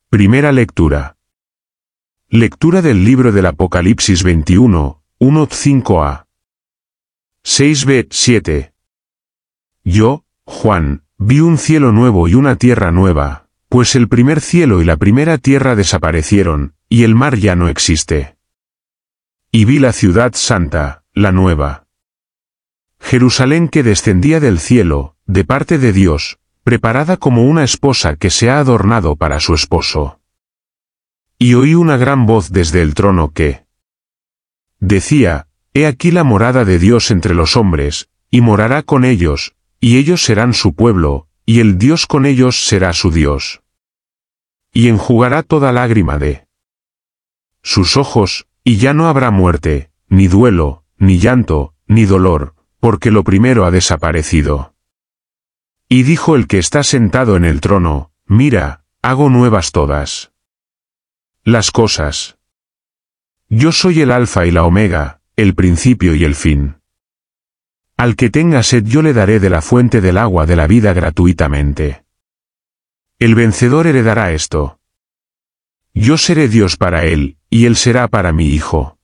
Primera lectura. Lectura del libro del Apocalipsis 21, 1-5a. 6b, 7. Yo, Juan, vi un cielo nuevo y una tierra nueva, pues el primer cielo y la primera tierra desaparecieron, y el mar ya no existe. Y vi la ciudad santa, la nueva Jerusalén que descendía del cielo, de parte de Dios, preparada como una esposa que se ha adornado para su esposo. Y oí una gran voz desde el trono que decía: He aquí la morada de Dios entre los hombres, y morará con ellos, y ellos serán su pueblo, y el Dios con ellos será su Dios. Y enjugará toda lágrima de sus ojos, y ya no habrá muerte, ni duelo, ni llanto, ni dolor, porque lo primero ha desaparecido. Y dijo el que está sentado en el trono: Mira, hago nuevas todas las cosas. Yo soy el Alfa y la Omega, el principio y el fin. Al que tenga sed yo le daré de la fuente del agua de la vida gratuitamente. El vencedor heredará esto. Yo seré Dios para él, y él será para mi hijo.